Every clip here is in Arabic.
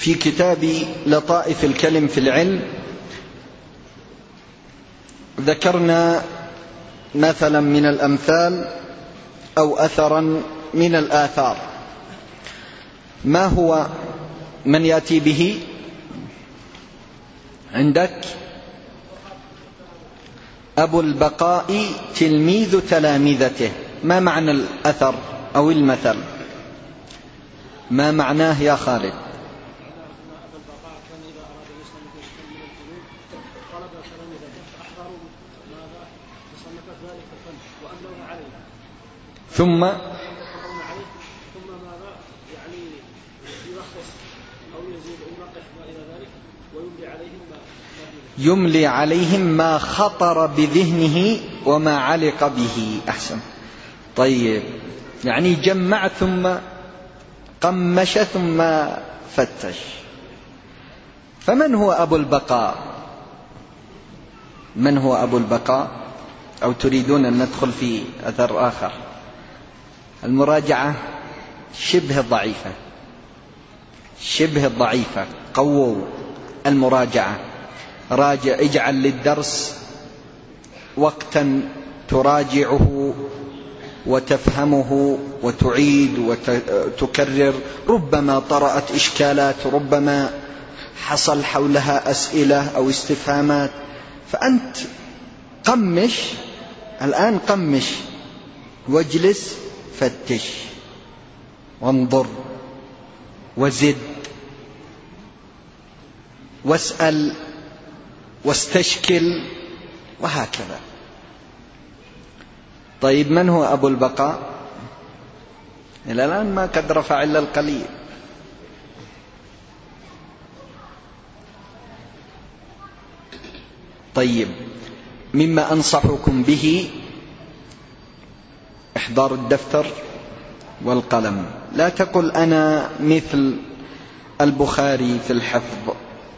في كتاب لطائف الكلم في العلم ذكرنا مثلا من الأمثال أو أثرا من الآثار. ما هو من يأتي به عندك؟ أبو البقاء تلميذ تلامذته. ما معنى الأثر أو المثل؟ ما معناه يا خالد؟ ثم يملي عليهم ما خطر بذهنه وما علق به. أحسن. طيب، يعني جمع ثم قمش ثم فتش. فمن هو أبو البقاء؟ من هو أبو البقاء؟ أو تريدون أن ندخل في أثر آخر؟ المراجعة شبه ضعيفة، شبه ضعيفة. قووا المراجعة. راجع، اجعل للدرس وقتا تراجعه وتفهمه وتعيد وتكرر. ربما طرأت إشكالات، ربما حصل حولها أسئلة أو استفهامات، فأنت قمش الآن، قمش واجلس فتش وانظر وزد واسأل واستشكل وهكذا. طيب، من هو أبو البقاء؟ إلى الآن ما قد رفع إلا القليل. طيب، مما أنصحكم به إحضار الدفتر والقلم. لا تقل أنا مثل البخاري في الحفظ،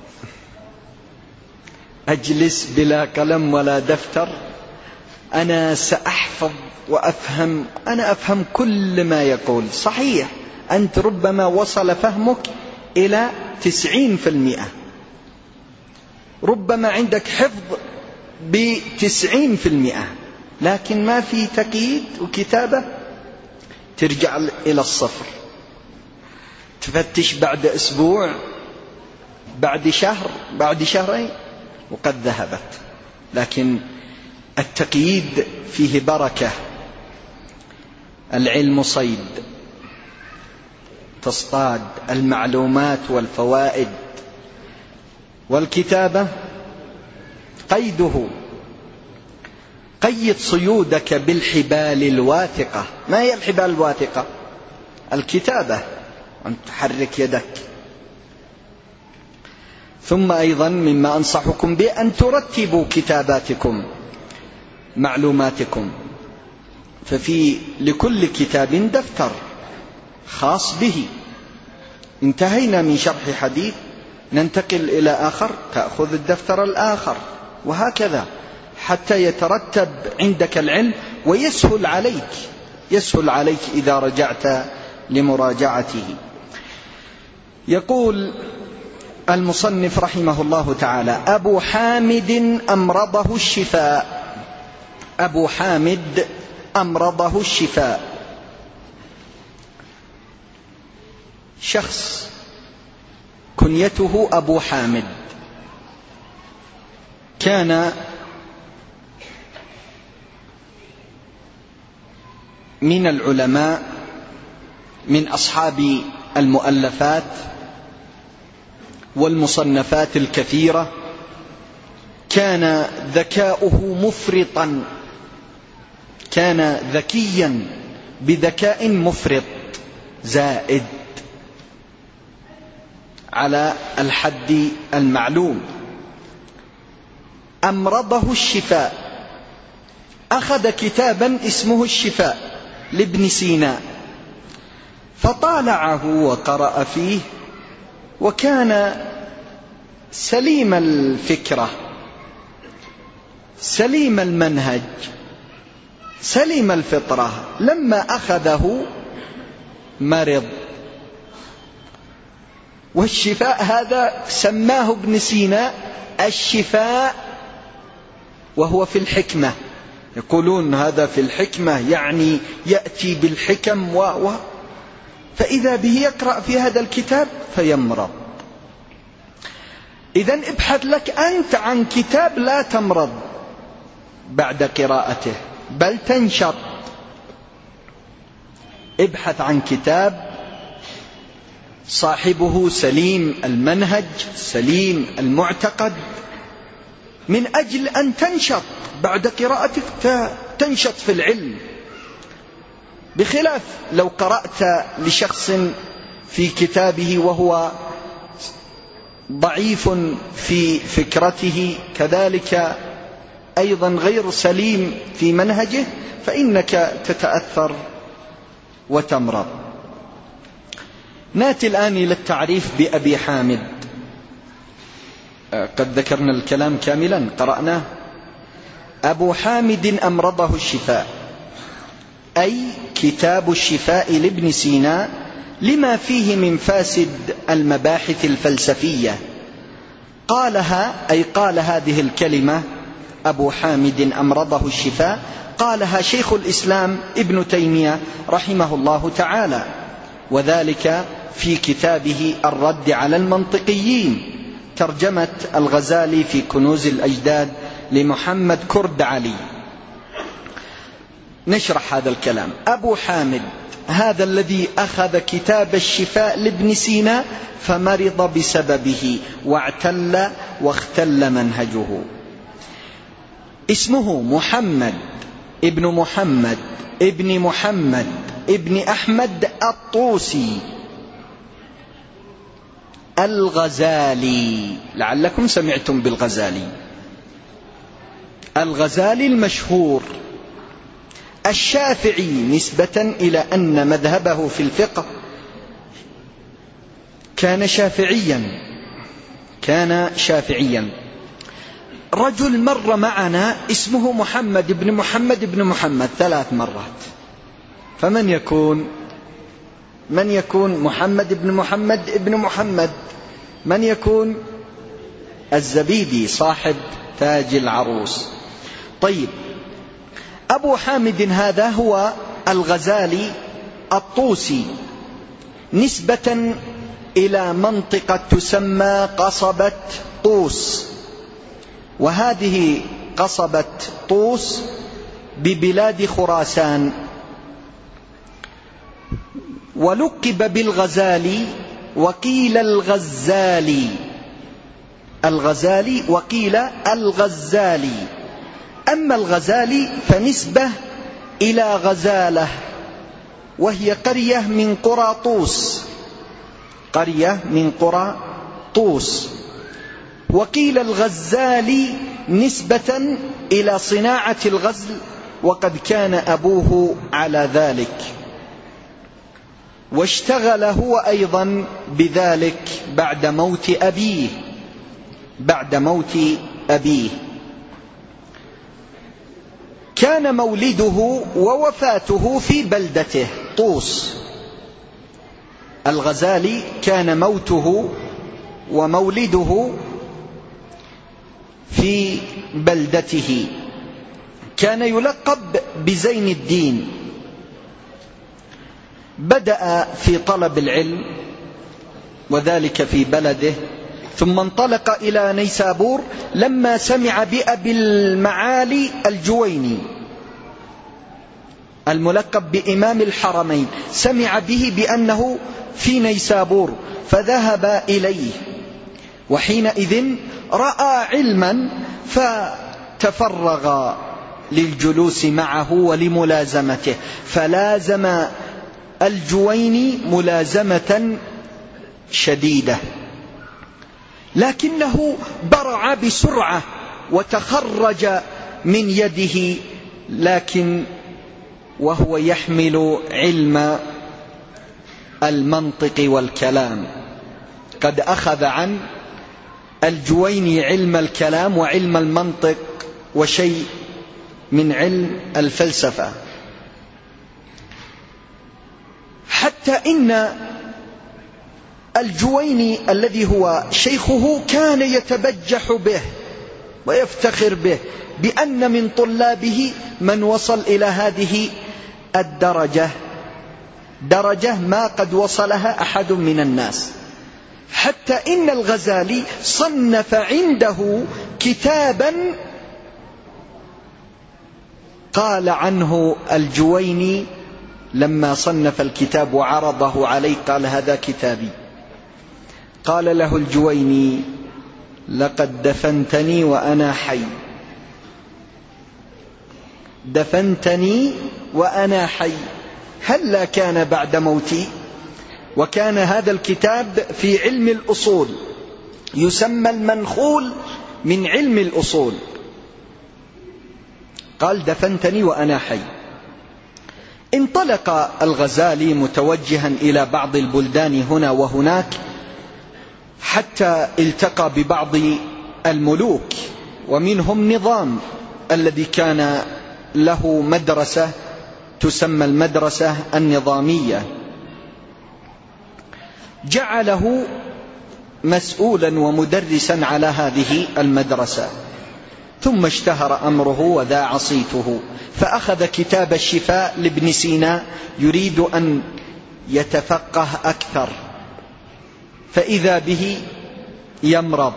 أجلس بلا قلم ولا دفتر، أنا سأحفظ وأفهم. أنا أفهم كل ما يقول. صحيح، أنت ربما وصل فهمك إلى 90%، ربما عندك حفظ ب90%، لكن ما في تقييد وكتابة. ترجع إلى الصفر، تفتش بعد أسبوع، بعد شهر، بعد شهرين، وقد ذهبت. لكن التقييد فيه بركة. العلم صيد، تصطاد المعلومات والفوائد، والكتابة قيده. قيد صيودك بالحبال الواثقة. ما هي الحبال الواثقة؟ الكتابة، أن تحرك يدك. ثم أيضا مما أنصحكم به أن ترتبوا كتاباتكم، معلوماتكم. ففي لكل كتاب دفتر خاص به. انتهينا من شرح حديث، ننتقل إلى آخر، تأخذ الدفتر الآخر، وهكذا حتى يترتب عندك العلم ويسهل عليك، يسهل عليك إذا رجعت لمراجعته. يقول المصنف رحمه الله تعالى: أبو حامد أمرضه الشفاء. أبو حامد أمرضه الشفاء، شخص كنيته أبو حامد، كان من العلماء، من أصحاب المؤلفات والمصنفات الكثيرة. كان ذكاؤه مفرطا، كان ذكيا بذكاء مفرط زائد على الحد المعلوم. أمرضه الشفاء، أخذ كتابا اسمه الشفاء لابن سينا، فطالعه وقرأ فيه، وكان سليم الفكرة، سليم المنهج، سليم الفطرة. لما أخذه مرض، والشفاء هذا سماه ابن سينا الشفاء، وهو في الحكمة. يقولون هذا في الحكمة، يعني يأتي بالحكم فإذا به يقرأ في هذا الكتاب فيمرض. إذن ابحث لك أنت عن كتاب لا تمرض بعد قراءته بل تنشط. ابحث عن كتاب صاحبه سليم المنهج سليم المعتقد، من أجل أن تنشط بعد قراءتك، تنشط في العلم، بخلاف لو قرأت لشخص في كتابه وهو ضعيف في فكرته، كذلك أيضا غير سليم في منهجه، فإنك تتأثر وتمرض. نأتي الآن إلى التعريف بأبي حامد. قد ذكرنا الكلام كاملا قرأناه. أبو حامد أمرضه الشفاء، أي كتاب الشفاء لابن سينا، لما فيه من فاسد المباحث الفلسفية. قالها، أي قال هذه الكلمة أبو حامد أمرضه الشفاء، قالها شيخ الإسلام ابن تيمية رحمه الله تعالى، وذلك في كتابه الرد على المنطقيين، ترجمة الغزالي في كنوز الأجداد لمحمد كرد علي. نشرح هذا الكلام. أبو حامد هذا الذي أخذ كتاب الشفاء لابن سينا فمرض بسببه واعتل واختل منهجه. اسمه محمد ابن محمد ابن محمد ابن أحمد الطوسي الغزالي، لعلكم سمعتم بالغزالي. الغزالي المشهور الشافعي، نسبة إلى أن مذهبه في الفقه كان شافعيا. رجل مر معنا اسمه محمد بن محمد بن محمد 3 مرات، فمن يكون محمد بن محمد ابن محمد؟ من يكون؟ الزبيدي صاحب تاج العروس. طيب، أبو حامد هذا هو الغزالي الطوسي، نسبة إلى منطقة تسمى قصبة طوس، وهذه قصبة طوس ببلاد خراسان. ولقب بالغزالي وقيل الغزالي، الغزالي وقيل الغزالي. أما الغزالي فنسبة إلى غزالة، وهي قرية من قرى طوس. وقيل الغزالي نسبة إلى صناعة الغزل، وقد كان أبوه على ذلك، واشتغل هو أيضا بذلك بعد موت أبيه. كان مولده ووفاته في بلدته طوس. الغزالي كان موته ومولده في بلدته. كان يلقب بزين الدين. بدأ في طلب العلم وذلك في بلده، ثم انطلق إلى نيسابور لما سمع بأبي المعالي الجويني الملقب بإمام الحرمين، سمع به بأنه في نيسابور فذهب إليه، وحينئذ رأى علما فتفرغ للجلوس معه ولملازمته، فلازم الجويني ملازمة شديدة، لكنه برع بسرعة وتخرج من يده، لكن وهو يحمل علم المنطق والكلام. قد أخذ عن الجويني علم الكلام وعلم المنطق وشيء من علم الفلسفة، حتى إن الجويني الذي هو شيخه كان يتبجح به ويفتخر به بأن من طلابه من وصل إلى هذه الدرجة، درجة ما قد وصلها أحد من الناس، حتى إن الغزالي صنف عنده كتابا قال عنه الجويني لما صنف الكتاب وعرضه عليه قال: هذا كتابي. قال له الجويني: لقد دفنتني وأنا حي، دفنتني وأنا حي، هلا كان بعد موتي؟ وكان هذا الكتاب في علم الأصول، يسمى المنخول من علم الأصول. قال: دفنتني وأنا حي. انطلق الغزالي متوجها إلى بعض البلدان هنا وهناك، حتى التقى ببعض الملوك، ومنهم نظام الذي كان له مدرسة تسمى المدرسة النظامية، جعله مسؤولا ومدرسا على هذه المدرسة. ثم اشتهر أمره وذاع صيته، فأخذ كتاب الشفاء لابن سينا يريد أن يتفقه أكثر، فإذا به يمرض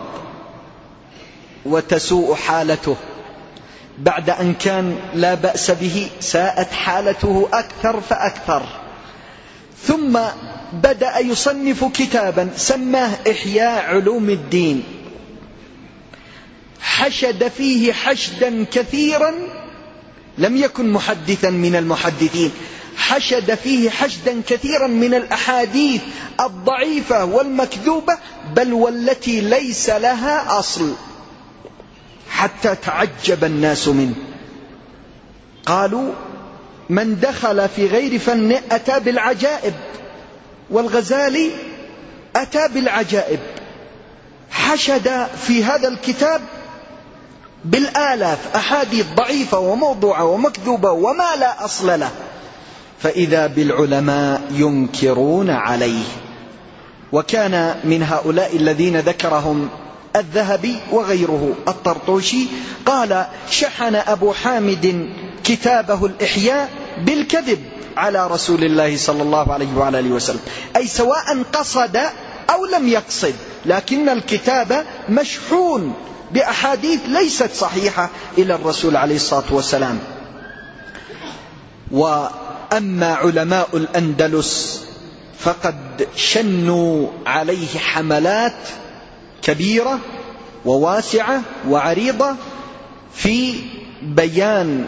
وتسوء حالته، بعد أن كان لا بأس به ساءت حالته أكثر فأكثر. ثم بدأ يصنف كتابا سماه إحياء علوم الدين، حشد فيه حشدا كثيرا، لم يكن محدثا من المحدثين، حشد فيه حشدا كثيرا من الأحاديث الضعيفة والمكذوبة، بل والتي ليس لها أصل، حتى تعجب الناس منه. قالوا: من دخل في غير فن أتى بالعجائب، والغزالي أتى بالعجائب، حشد في هذا الكتاب بالآلاف أحاديث ضعيفة وموضوعة ومكذوبة وما لا أصل له، فإذا بالعلماء ينكرون عليه. وكان من هؤلاء الذين ذكرهم الذهبي وغيره الطرطوشي، قال: شحن أبو حامد كتابه الإحياء بالكذب على رسول الله صلى الله عليه وعلى آله وسلم، أي سواء قصد أو لم يقصد، لكن الكتاب مشحون بأحاديث ليست صحيحة إلى الرسول عليه الصلاة والسلام. وأما علماء الأندلس فقد شنوا عليه حملات كبيرة وواسعة وعريضة في بيان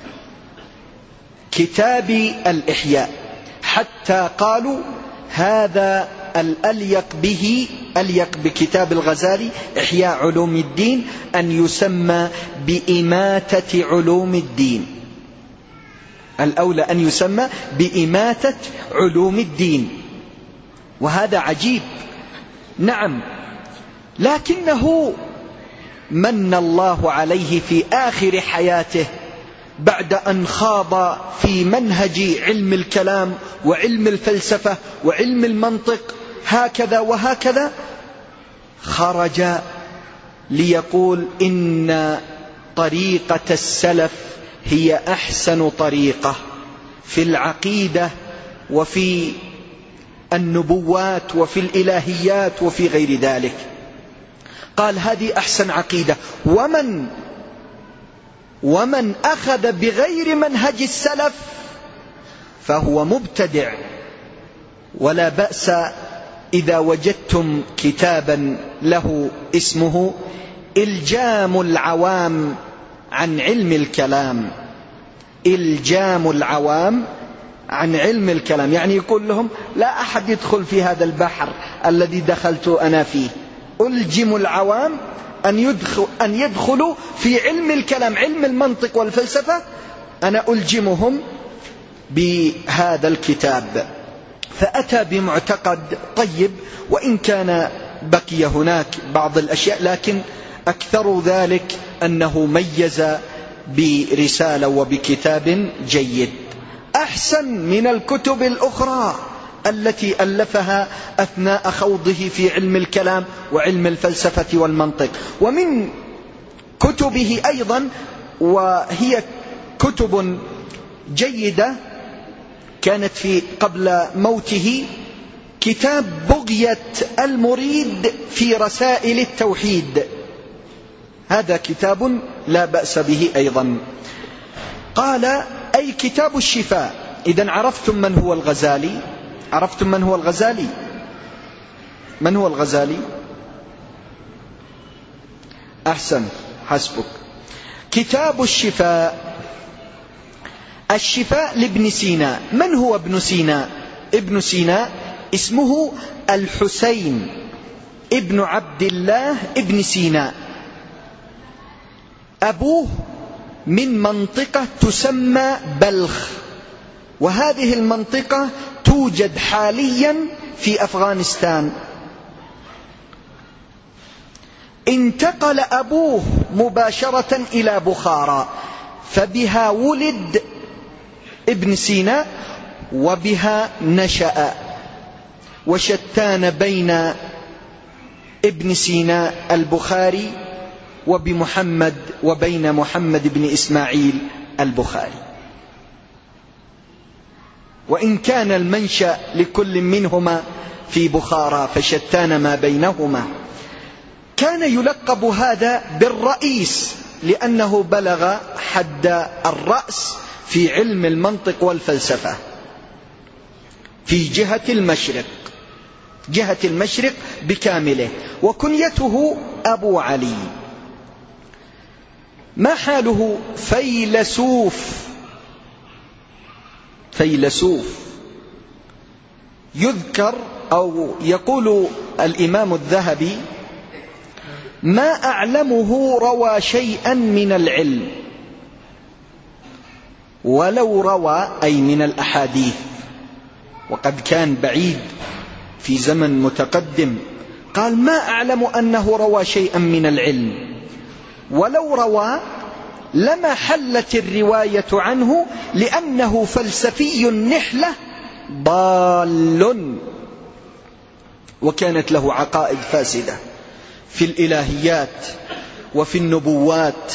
كتاب الإحياء، حتى قالوا: هذا الأليق به، أليق بكتاب الغزالي إحياء علوم الدين، أن يسمى بإماتة علوم الدين، الأولى أن يسمى بإماتة علوم الدين. وهذا عجيب، نعم، لكنه من الله عليه في آخر حياته بعد أن خاض في منهج علم الكلام وعلم الفلسفة وعلم المنطق هكذا وهكذا، خرج ليقول: إن طريقة السلف هي أحسن طريقة في العقيدة وفي النبوات وفي الإلهيات وفي غير ذلك. قال: هذه أحسن عقيدة، ومن أخذ بغير منهج السلف فهو مبتدع. ولا بأس إذا وجدتم كتابا له اسمه إلجام العوام عن علم الكلام، إلجام العوام عن علم الكلام، يعني يقول لهم: لا أحد يدخل في هذا البحر الذي دخلت أنا فيه، ألجم العوام أن يدخلوا في علم الكلام، علم المنطق والفلسفة، أنا ألجمهم بهذا الكتاب. فأتى بمعتقد طيب، وإن كان بقي هناك بعض الأشياء، لكن أكثر ذلك أنه ميز برسالة وبكتاب جيد، أحسن من الكتب الأخرى التي ألفها أثناء خوضه في علم الكلام وعلم الفلسفة والمنطق. ومن كتبه أيضا، وهي كتب جيدة، كانت في قبل موته، كتاب بغية المريد في رسائل التوحيد، هذا كتاب لا بأس به أيضا. قال: أي كتاب الشفاء. إذن عرفتم من هو الغزالي؟ عرفتم من هو الغزالي؟ من هو الغزالي؟ أحسن، حسبك. كتاب الشفاء. الشفاء لابن سينا. من هو ابن سينا؟ ابن سينا اسمه الحسين ابن عبد الله ابن سينا، أبوه من منطقة تسمى بلخ، وهذه المنطقة توجد حاليا في أفغانستان. انتقل أبوه مباشرة إلى بخارى، فبها ولد ابن سينا وبها نشأ، وشتان بين ابن سينا البخاري وبمحمد وبين محمد بن إسماعيل البخاري، وإن كان المنشأ لكل منهما في بخارى فشتان ما بينهما. كان يلقب هذا بالرئيس لأنه بلغ حد الرأس في علم المنطق والفلسفة في جهة المشرق، جهة المشرق بكامله، وكنيته أبو علي. ما حاله؟ فيلسوف. فيلسوف. يذكر أو يقول الإمام الذهبي: ما أعلمه روى شيئا من العلم، ولو روى أي من الأحاديث، وقد كان بعيد في زمن متقدم. قال: ما أعلم أنه روى شيئا من العلم، ولو روى لما حلت الرواية عنه، لأنه فلسفي نحلة ضال، وكانت له عقائد فاسدة في الإلهيات وفي النبوات.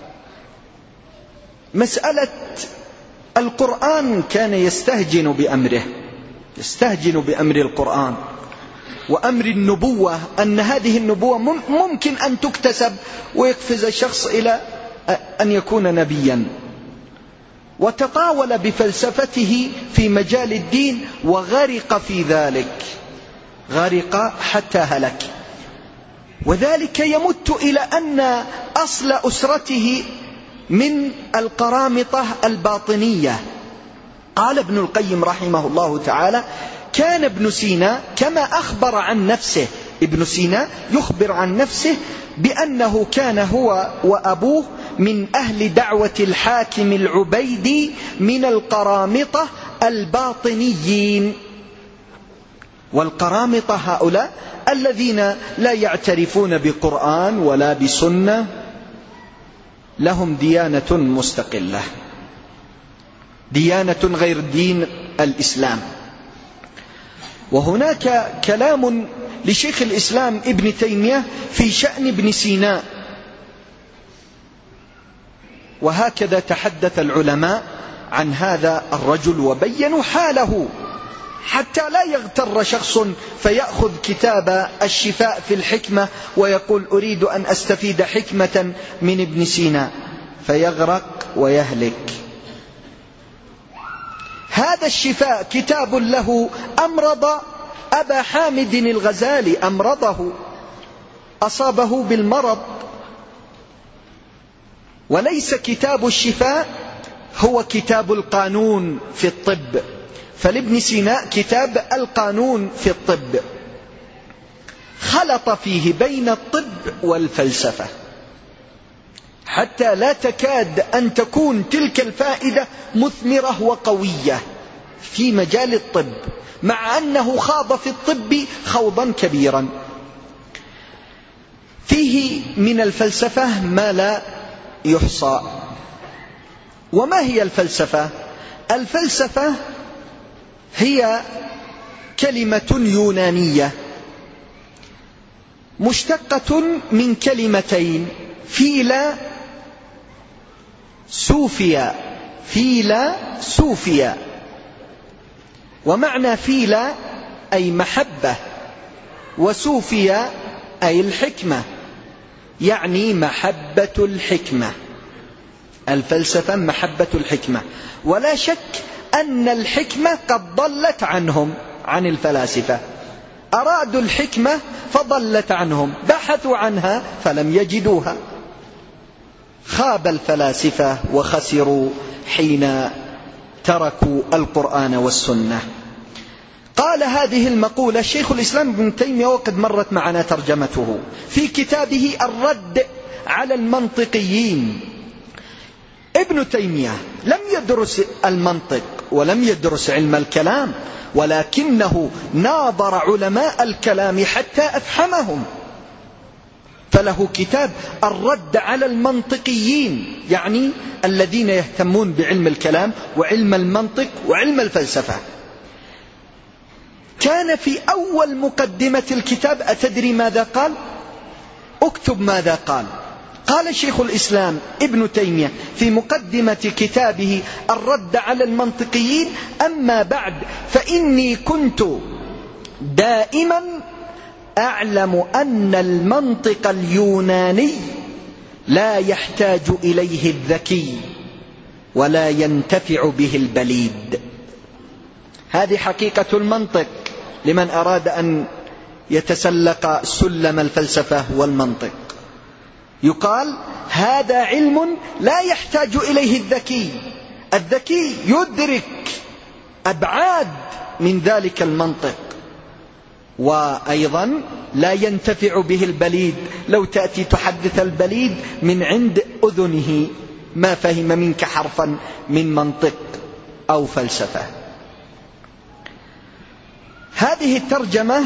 مسألة القرآن كان يستهجن بأمره، يستهجن بأمر القرآن وأمر النبوة، أن هذه النبوة ممكن أن تكتسب ويقفز الشخص إلى أن يكون نبيا. وتطاول بفلسفته في مجال الدين وغرق في ذلك، غرق حتى هلك. وذلك يمت إلى أن أصل أسرته من القرامطة الباطنية. قال ابن القيم رحمه الله تعالى: كان ابن سينا كما أخبر عن نفسه، ابن سينا يخبر عن نفسه بأنه كان هو وأبوه من أهل دعوة الحاكم العبيدي من القرامطة الباطنيين. والقرامطة هؤلاء الذين لا يعترفون بقرآن ولا بسنة، لهم ديانة مستقلة، ديانة غير دين الإسلام. وهناك كلام لشيخ الإسلام ابن تيمية في شأن ابن سينا، وهكذا تحدث العلماء عن هذا الرجل وبينوا حاله، حتى لا يغتر شخص فيأخذ كتاب الشفاء في الحكمة ويقول: أريد أن أستفيد حكمة من ابن سينا، فيغرق ويهلك. هذا الشفاء كتاب له أمرض أبا حامد الغزالي، أمرضه، أصابه بالمرض. وليس كتاب الشفاء هو كتاب القانون في الطب، فلابن سينا كتاب القانون في الطب، خلط فيه بين الطب والفلسفة حتى لا تكاد أن تكون تلك الفائدة مثمرة وقوية في مجال الطب، مع أنه خاض في الطب خوضا كبيرا. فيه من الفلسفة ما لا يحصى. وما هي الفلسفة؟ الفلسفة هي كلمة يونانية مشتقة من كلمتين: فيلا سوفيا. فيلا سوفيا. ومعنى فيلا أي محبة، وسوفيا أي الحكمة، يعني محبة الحكمة. الفلسفة محبة الحكمة. ولا شك أن الحكمة قد ضلت عنهم، عن الفلاسفة. أرادوا الحكمة فضلت عنهم، بحثوا عنها فلم يجدوها. خاب الفلاسفة وخسروا حين تركوا القرآن والسنة. قال هذه المقولة الشيخ الإسلام ابن تيمية، وقد مرت معنا ترجمته، في كتابه الرد على المنطقيين. ابن تيمية لم يدرس المنطق ولم يدرس علم الكلام، ولكنه ناظر علماء الكلام حتى أفهمهم، فله كتاب الرد على المنطقيين، يعني الذين يهتمون بعلم الكلام وعلم المنطق وعلم الفلسفة. كان في أول مقدمة الكتاب، أتدري ماذا قال؟ اكتب ماذا قال. قال شيخ الإسلام ابن تيمية في مقدمة كتابه الرد على المنطقيين: أما بعد فإني كنت دائما أعلم أن المنطق اليوناني لا يحتاج إليه الذكي ولا ينتفع به البليد. هذه حقيقة المنطق لمن أراد أن يتسلق سلم الفلسفة والمنطق. يقال هذا علم لا يحتاج إليه الذكي. الذكي يدرك أبعاد من ذلك المنطق، وأيضا لا ينتفع به البليد. لو تأتي تحدث البليد من عند أذنه ما فهم منك حرفا من منطق أو فلسفة. هذه الترجمة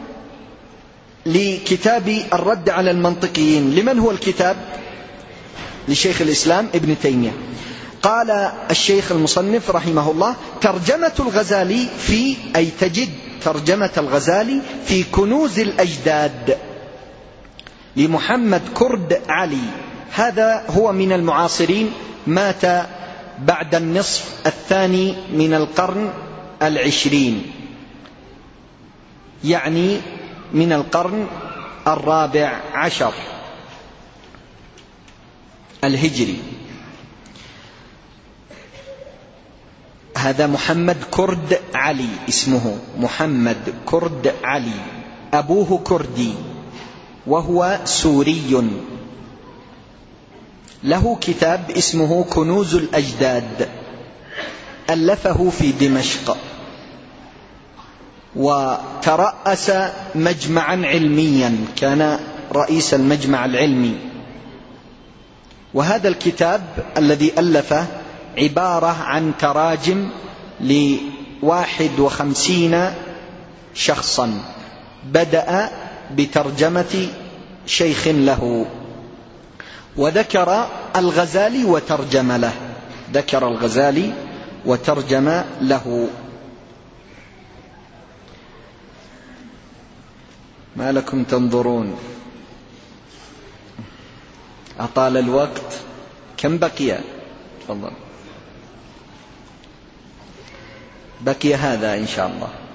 لكتاب الرد على المنطقيين. لمن هو الكتاب؟ لشيخ الإسلام ابن تيمية. قال الشيخ المصنف رحمه الله: ترجمة الغزالي في، أي تجد ترجمة الغزالي في كنوز الأجداد لمحمد كرد علي. هذا هو من المعاصرين، مات بعد النصف الثاني من القرن 20، يعني من القرن 14 الهجري. هذا محمد كرد علي، اسمه محمد كرد علي، أبوه كردي وهو سوري. له كتاب اسمه كنوز الأجداد، ألفه في دمشق، وترأس مجمعا علميا، كان رئيس المجمع العلمي. وهذا الكتاب الذي ألفه عبارة عن تراجم ل51 شخصا، بدأ بترجمة شيخ له، وذكر الغزالي وترجم له، ذكر الغزالي وترجم له. ما لكم تنظرون؟ أطال الوقت؟ كم بقي؟ تفضل. بقي هذا إن شاء الله.